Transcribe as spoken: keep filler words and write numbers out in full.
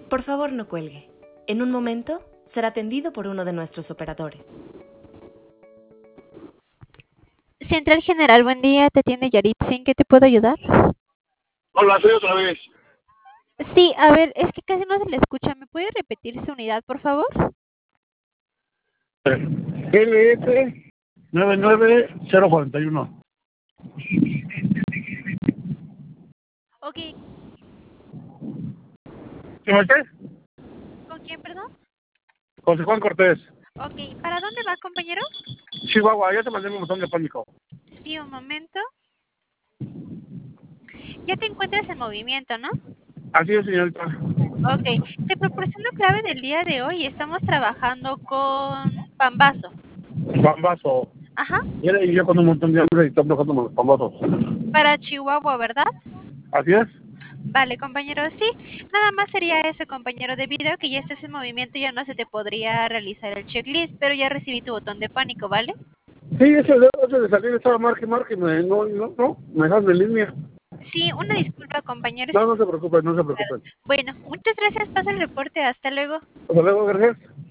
Por favor, no cuelgue. En un momento será atendido por uno de nuestros operadores. Central General, buen día, te atiende Yaritza, ¿en qué te puedo ayudar? Hola, soy otra vez. Sí, a ver, es que casi no se le escucha, ¿me puede repetir su unidad, por favor? L S nueve nueve cero cuatro uno. Ok, ¿Qué me dices? ¿con quién, perdón? José Juan Cortés. Ok, ¿para dónde va, compañero? Chihuahua, ya te mandé un botón de pánico. Sí, un momento. Ya te encuentras en movimiento, ¿no? Así es, señorita. Ok, te proporciono clave del día de hoy. Estamos trabajando con Pambazo. Bambazo. Ajá, Y yo con un montón de hambre y estoy tocando los bambazos. para Chihuahua, ¿verdad? Así es. Vale, compañero, sí. Nada más sería ese, compañero, debido a que ya estés en movimiento ya no se te podría realizar el checklist, pero ya recibí tu botón de pánico, ¿vale? Sí, ese de, ese de salir estaba marque, marque, me, no, no, no, me dejan en línea. Sí, una disculpa, compañero. No, no se preocupen, no se preocupen. Bueno, muchas gracias. Pasa el reporte. Hasta luego. Hasta luego, gracias.